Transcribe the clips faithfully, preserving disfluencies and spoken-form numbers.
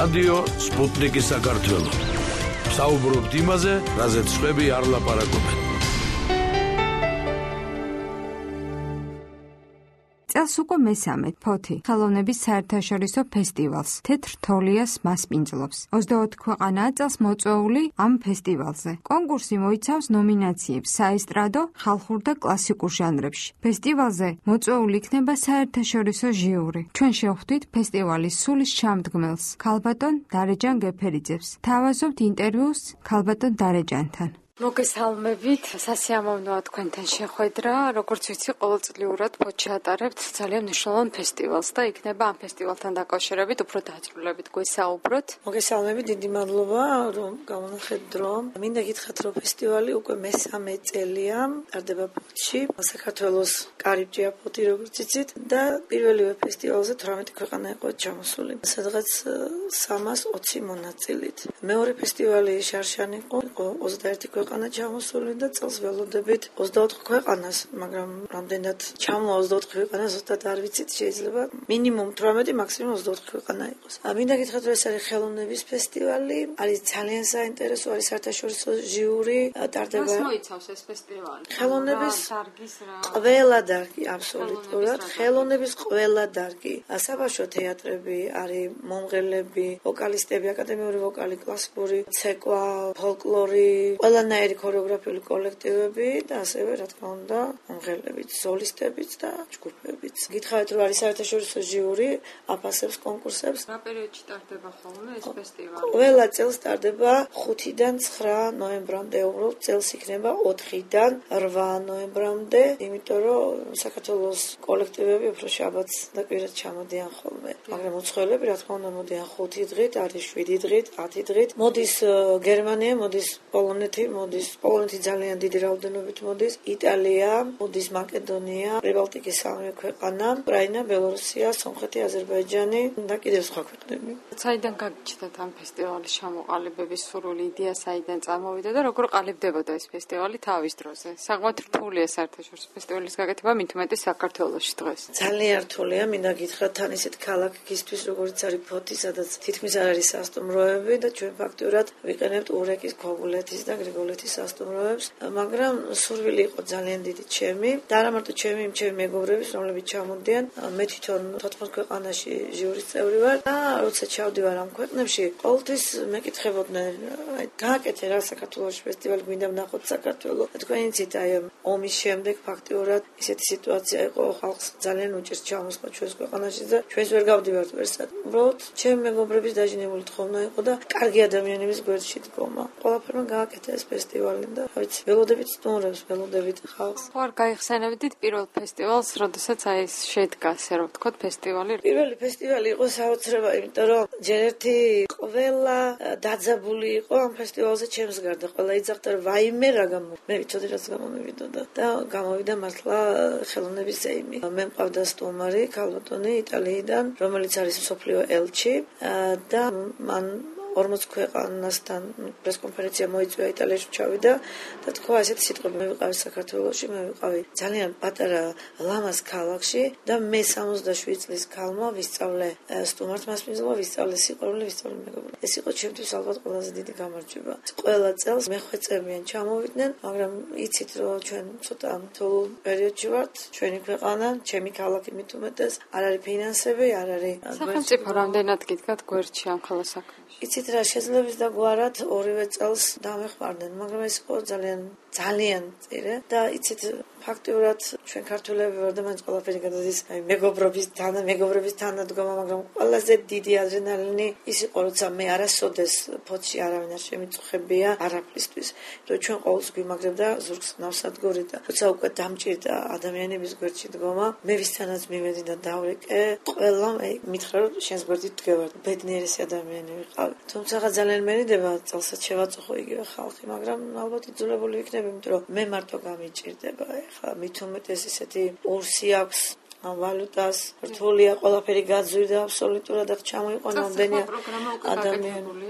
რადიო სპუტნიკი საქართველო. საუბრობთ იმაზე, რაზეც სხვები არ ლაპარაკობენ. წელს უკვე მესამე ფოთი ხელოვნების საერთაშორისო ფესტივალს თეთრ თოლიას მასპინძლობს. ოცდაოთხ ქვეყანაა წელს მოწვეული ამ ფესტივალზე. კონკურსი მოიცავს ნომინაციებს საესტრადო, ხალხურ და კლასიკურ ჟანრებში. ფესტივალზე მოწვეული იქნება საერთაშორისო ჟიური. ჩვენ შევხვდით ფესტივალის სულის ჩამდგმელს, ქალბატონ დარეჯან გეფერიძეებს. თავაზობთ ინტერვიუს ქალბატონ დარეჯანთან. მოგესალმებით, სასიამოვნოა თქვენთან შეხვედრა. როგორც ვიცი, ყოველწლიურად ფოთში ატარებთ ძალიან მნიშვნელოვან ფესტივალს და იქნება ამ ფესტივალთან დაკავშირებით უფრო დაწვრილებით გვესაუბროთ. მოგესალმებით, დიდი მადლობა, რომ გამონახეთ დრო. მინდა გითხრათ, რომ ფესტივალი უკვე მესამე წელია ტარდება ფოთში. საქართველოს კარიბჭეა ფოთი, როგორც იცით, და პირველივე ფესტივალზე თვრამეტი ქვეყანა იყო ჩამოსული, სადღაც სამას ოცი მონაწილით. მეორე ფესტივალი შარშანი იყო ოცდაერთი ქვეყანა ჩამოსული და წელს ველოდებით ოცდაოთხ ქვეყანას, მაგრამ რამდენად ჩამოვა ოცდაოთხ ქვეყანას ზუსტად არ ვიცით, შეიძლება მინიმუმ თვრამეტი, მაქსიმუმ ოცდაოთხ ქვეყანა იყოს. მინდა გითხრათ, რომ ეს არის ხელოვნების ფესტივალი, არის ძალიან საინტერესო, არის საერთაშორისო ჟიური, ტარდება. მას მოიცავს ეს ფესტივალი? ხელოვნების დარგის რა? ყველა დარგი, აბსოლუტურად, ხელოვნების ყველა დარგი. საბავშვო თეატრები, არის მომღერლები, ვოკალისტები, აკადემიური ვოკალი, კლასიკური ცეკვა, ფოლკლორი, ყველანაირი ქორეოგრაფიული კოლექტივები და ასევე, რა თქმა უნდა, მომღერლებიც, სოლისტებიც და ჯგუფებიც. გითხარით, რომ არის საერთაშორისო ჟიური, აფასებს კონკურსებს. რა პერიოდში ტარდება ხოლმე ეს ფესტივალი? ყველა წელს ტარდება ხუთიდან ცხრა ნოემბრამდე, უბრალოდ წელს იქნება ოთხიდან რვა ნოემბრამდე, იმიტომ რომ საქართველოს კოლექტივები უფრო შაბათს და კვირას ჩამოდიან ხოლმე. მაგრამ უცხოელები, რა თქმა უნდა, მოდიან ხუთი დღით, არის შვიდი დღით, ათი დღით. მოდის გერმანია, მოდის პოლონეთი, მოდის პოლონეთი ძალიან დიდი რაოდენობით მოდის, იტალია, მოდის მაკედონია, პრიბალტიკის სამი ქვეყანა, უკრაინა, ბელორუსია, სომხეთი, აზერბაიჯანი და კიდევ სხვა ქვეყნები. საიდან გაგიჩნდათ ამ ფესტივალის ჩამოყალიბების სურვილი, იდეა საიდან წარმოვიდა და როგორ ყალიბდებოდა ეს ფესტივალი თავის დროზე? საკმაოდ რთულია საერთაშორისო ფესტივალის გაკეთება, მით უმეტეს საქართველოში დღეს. ძალიან რთულია, მინდა გითხრათ, თან ისეთ ქალაქისთვის, როგორც არის ფოთი, სადაც თითქმის არ არის სასტუმროები და ჩვენ ფაქტურად ვიყენებთ ურეკის, ქობულეთის და გრიგოლეთის სასტუმროებს, მაგრამ სურვილი იყო ძალიან დიდი ჩემი და არა მარტო ჩემი, იმ ჩემი მეგობრების, რომლებიც ჩამოდიან. მე თვითონ თოთხმეტ ქვეყანაში ჟიურის წევრი ვარ და როცა ჩავდივარ ამ ქვეყნებში, ყოველთვის მეკითხებოდნენ, აი, გააკეთე რა საქართველოს ფესტივალი, გვინდა ვნახოთ საქართველო. თქვენ იცით, აი, ომის შემდეგ ფაქტიურად ისეთი სიტუაცია იყო, ხალხს ძალიან უჭირს ჩამოსვლა ჩვენს ქვეყანაში და ჩვენს ვერ გავდივართ ვერსად. უბრალოდ ჩემი მეგობრების დაჟინებული თხოვნა იყო და კარგი ადამიანების გვერდში დგომა. ყველაფერმა გააკეთა ეს ფესტივალი და ვიცი, ველოდებით სტუმრებს, ველოდებით ხალხს. ხო არ გაიხსენებდით პირველ ფესტივალს, როდესაც აი ეს შედგა, ასე რომ ვთქვათ, ფესტივალი? პირველი ფესტივალი იყო საოცრება, იმიტომ რომ ჯერ ერთი ყველა დაძაბული იყო ამ ფესტივალზე ჩემს გარდა. ყველა იძახდა, რომ ვაიმე რა გამო. მე ვიცოდი რაც გამომივიდოდა და გამოვიდა მართლა ხელოვნების ზეიმი. მე მყავდა სტუმარი, ქალბატონი იტალიიდან, რომელიც არის მსოფლიო ელჩი და მან ორმოც ქვეყანასთან პრესკონფერენცია მოიწვია, იტალიაში ჩავიდა და თქვა ესეთი სიტყვები, მე ვიყავი საქართველოში, მე ვიყავი ძალიან პატარა ლამაზ ქალაქში და მე სამოცდაშვიდი წლის ქალმა ვისწავლე სტუმართ მასპინძლობა, ვისწავლე სიყვარული, ვისწავლე მეგობრობა. ეს იყო ჩემთვის ალბათ ყველაზე დიდი გამარჯვება. ყველა წელს მეხვეწებიან ჩამოვიდნენ, მაგრამ იცით, რომ ჩვენ ცოტა თოვლ პერიოდში ვართ, ჩვენი ქვეყანა, ჩემი ქალაქი მით უმეტეს, არ არის ფინანსები, არ არის სახელმწიფო რამდენად გიდგათ გვერდში ამ ხოლო საქმეში? იცით რა, შეძლებს და გვარად ორივე წელს დამეხმარდნენ, მაგრამ ეს იყო ძალიან ძალიან წირე და იცით ფაქტიურად ჩვენ ქართველები ვარ და მაინც ყველაფერი გადადის აი მეგობრობის თანა მეგობრების თანადგომა, მაგრამ ყველაზე დიდი ადრენალინი ის იყო, როცა მე არასოდეს ფოთში არავინ არ შემიწუხებია არაფრისთვის, რომ ჩვენ ყოველს გვიმაგრებდა ზურგს ნავსადგური და როცა უკვე დამჭირდა ადამიანების გვერდში დგომა, მე ვისთანაც მივედი და დავრეკე, ყველა მითხრა რომ შენს გვერდით დგევარ, ბედნიერესი ადამიანი ვიყავ. თუმცა ძალიან მერიდება წელსაც შევაწუხო იგივე ხალხი, მაგრამ ალბათ იძულებული ვიქნები, იმიტომ რომ მე მარტო გამიჭირდება. ხა მით უმეტეს ისეთი ურსი აქვს ვალუტას, რთულია ყველაფერი გაძვირდა აბსოლუტურად და ჩამოიყვანა ამდენი ადამიანი.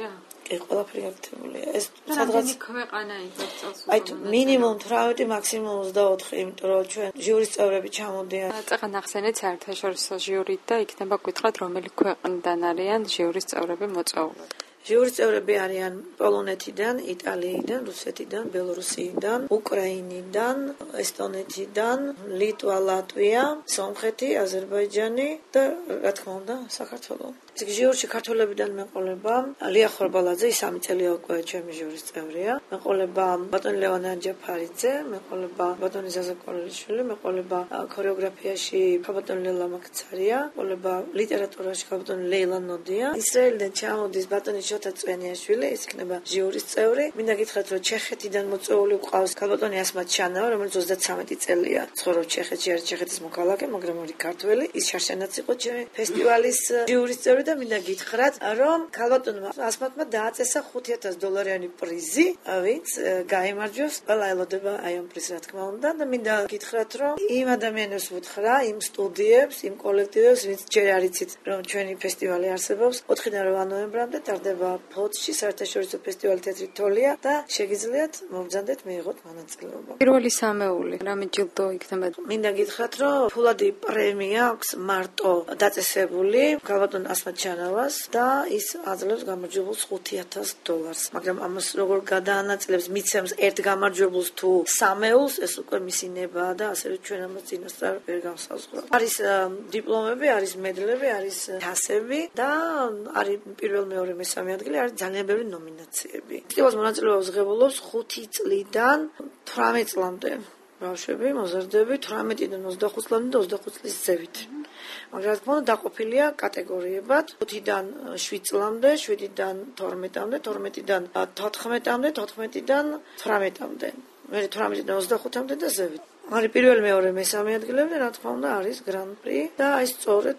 კი, ყველაფერი გაკეთებულია. ეს სადღაც ქვეყანა იგებს წელს. აი მინიმუმ ოცდაოთხი, მაქსიმუმ ოცდაოთხი, იმიტომ რომ ჩვენ ჟიურის წევრები ჩამოდიან. წაღან ახსენეთ საერთაშორისო ჟიურით და იქნება გითხრათ რომელი ქვეყნიდან არიან ჟიურის წევრები მოწვეული. ჟიურის წევრები არიან პოლონეთიდან, იტალიიდან, რუსეთიდან, ბელორუსიიდან, უკრაინიდან, ესტონეთიდან, ლიტვა, ლატვია, სომხეთი, აზერბაიჯანი და რა თქმა უნდა, საქართველო. ეს ჟიურში ქართველებიდან მეყოლება ლია ხორბალაძე, სამი წელია უკვე ჩემი ჟიურის წევრია. მეყოლება ბატონი ლევან ანჯაფარიძე, მეყოლება ბატონი ზაზა კოლელიშვილი, მეყოლება ქორეოგრაფიაში ბატონი ლელა მაკცარია, მეყოლება ლიტერატურაში ბატონი ლეილა ნოდია. ისრაელიდან ჩამოდის ბატონი შოთა წვენიაშვილი, ის იქნება ჟიურის წევრი. მინდა გითხრათ, რომ ჩეხეთიდან მოწვეული ყავს ბატონი ასმათ ჩანავა, რომელიც ოცდათვრამეტი წელია ცხოვრობს ჩეხეთში, არის ჩეხეთის მოქალაქე, მაგრამ ორი ქართველი. ის შარშანაც იყო ჩემი ფესტივალის ჟიურის წევრი. და მინდა გითხრათ, რომ ქალბატონმა ასმათმა დააწესა ხუთი ათასი დოლარიანი პრიზი, ვინც გაიმარჯვებს, ყველა ელოდება აი ამ პრიზს რა თქმა უნდა და მინდა გითხრათ, რომ იმ ადამიანებს ვუთხრა, იმ სტუდიებს, იმ კოლექტივებს, ვინც ჯერ არ იცით, რომ ჩვენი ფესტივალი არსებობს, ოთხიდან რვა ნოემბრამდე ტარდება ფოთში საერთაშორისო ფესტივალი თეთრი თოლია და შეგიძლიათ მომბრძანდეთ მიიღოთ მონაწილეობა. პირველი სამეული, რამე ჯილდო იქნება? მინდა გითხრათ, რომ ფულადი პრემია აქვს მარტო დაწესებული ქალბატონ ასმათ ჩანავას და ის აძლევს გამარჯვებულს ხუთი ათასი დოლარს. მაგრამ ამას როგორ გადაანაწილებს, მიცემს ერთ გამარჯვებულს თუ სამეულს, ეს უკვე მისი ნებაა და ასევე ჩვენ ამას წინასწარ ვერ განსაზღვრავთ. არის დიპლომები, არის მედლები, არის თასები და არის პირველ, მეორე, მესამე ადგილი, არის ძალიან ბევრი ნომინაციები. ფესტივალს მონაწილეობას ღებულობს ხუთი წლიდან თვრამეტ წლამდე. ბავშვები, მოზარდები თვრამეტიდან ოცდახუთ წლამდე და ოცდახუთ წლის ზევით. მაგრამ რა თქმა უნდა დაყოფილია კატეგორიებად ხუთიდან შვიდ წლამდე, შვიდიდან თორმეტამდე, თორმეტიდან თოთხმეტამდე, თოთხმეტიდან თვრამეტამდე. მე თვრამეტიდან ოცდახუთამდე და ზევით. არის პირველ, მეორე, მესამე ადგილები, რა თქმა უნდა არის გრან-პრი და აი სწორედ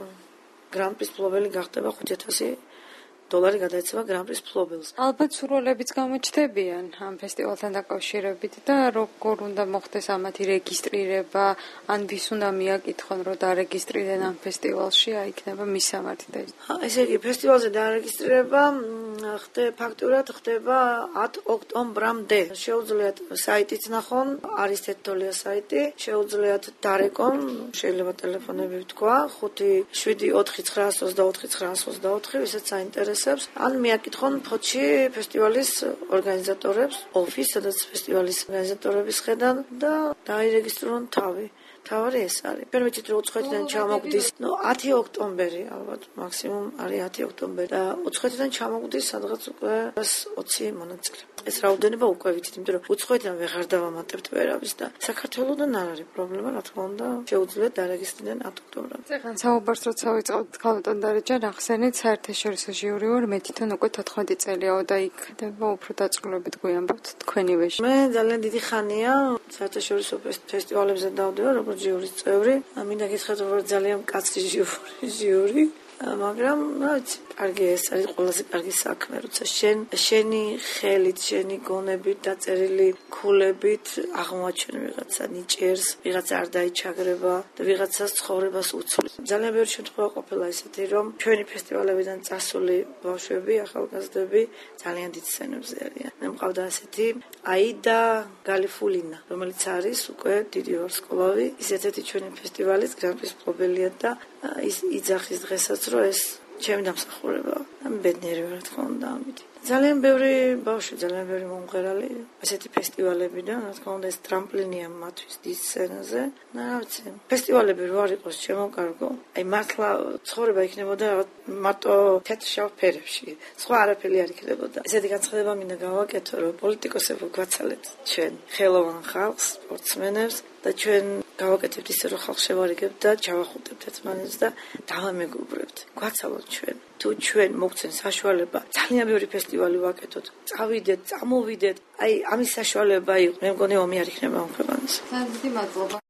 გრან-პრის მფლობელი გახდება ხუთი ათასი დოლარი გადაეცემა გრან-პრის მფლობელს. ალბათ სურვილებიც გამოჩნდებიან ამ ფესტივალთან დაკავშირებით და როგორ უნდა მოხდეს ამათი რეგისტრირება, ან ვის უნდა მიაკითხონ, რომ დარეგისტრირდნენ ამ ფესტივალში, აი იქნება მისამართი და ის. ესე იგი, ფესტივალზე დარეგისტრირება ხდება ფაქტურად ხდება ათი ოქტომბრამდე. შეუძლიათ საიტიც ნახონ, არის თეთრთოლია საიტი, შეუძლიათ დარეკონ, შეიძლება ტელეფონები ვთქვა, ხუთი შვიდი ოთხი ცხრაასი ოცდაოთხი ცხრაასი ოცდაოთხი, ვისაც საინტერესებს. ან მიაკითხონ ფოთში ფესტივალის ორგანიზატორებს, ოფისს, სადაც ფესტივალის ორგანიზატორები ხედან და დაირეგისტრირონ თავი. თავი ეს არის. ჩვენ ვიცით, რომ უცხოეთიდან ჩამოგვდის, ნუ ათი ოქტომბერი, ალბათ მაქსიმუმ არის ათი ოქტომბერი და უცხოეთიდან ჩამოგვდის სადღაც უკვე ოცი მონაწილე. ეს რაოდენობა უკვე ვიცით, იმიტომ რომ უცხოეთიდან ვეღარ დავამატებთ ვერავის და საქართველოსთან არ არის პრობლემა, რა თქმა უნდა, შეუძლიათ დარეგისტრირდნენ ათი ოქტომბრამდე. წეგან საუბარს როცა ვიწყებთ ქალბატონ დარეჯან, ახსენეთ საერთაშორისო ჟიური ვარ, მე თვითონ უკვე თოთხმეტი წელიაო და იქ ხდება უფრო დაწყვილებით გვიამბობთ თქვენივე. მე ძალიან დიდი ხანია საერთაშორისო ფესტივალებზე დავდივარ, როგორც ჟიურის წევრი. მინდა გითხრათ, რომ ძალიან კაცი ჟიური, მაგრამ რა ვიცი, კარგი ეს არის ყველაზე კარგი საქმე, როცა შენ შენი ხელით, შენი გონებით დაწერილი ქულებით აღმოაჩენ ვიღაცა ნიჭიერს, ვიღაცა არ დაიჩაგრება და ვიღაცას ცხოვრებას უცვლის. ძალიან ბევრი შემთხვევა ყოფილა ისეთი, რომ ჩვენი ფესტივალებიდან წასული ბავშვები, ახალგაზრდები ძალიან დიდ სცენებზე არიან. მე მყავდა ასეთი აიდა გალიფულინა, რომელიც არის უკვე დიდი ვარსკვლავი, ის ერთ-ერთი ჩვენი ფესტივალის გრან-პრის მფლობელია და ის იძახის დღესაც, რომ ეს ჩემი დამსახურებაა. ბედნიერი ვარ, რა თქმა უნდა, ამით. ძალიან ბევრი ბავშვი, ძალიან ბევრი მომღერალი ასეთი ფესტივალებიდან, რა თქმა უნდა, ეს ტრამპლინია მათთვის დიდ სცენაზე. და რა ვიცი, ფესტივალები რო არ იყოს შემოკარგო, აი მართლა ცხოვრება იქნებოდა მარტო თეთრ-შავ ფერებში. სხვა არაფერი არ იქნებოდა. ესეთი განცხადება მინდა გავაკეთო, რომ პოლიტიკოსები გვაცალეთ ჩვენ ხელოვან ხალხს, სპორტსმენებს და ჩვენ გავაკეთებთ ისე, რომ ხალხს შევარიგებთ და ჩავახუტებთ ერთმანეთს და დავამეგობრებთ. გვაცალოთ ჩვენ. თუ ჩვენ მოგცენ საშუალება, ძალიან ბევრი ფესტივალი ვაკეთოთ. წავიდეთ, წამოვიდეთ. აი, ამის საშუალება იყო. მე მგონი ომი არ იქნება ამ ქვეყანას. ძალიან დიდი მადლობა.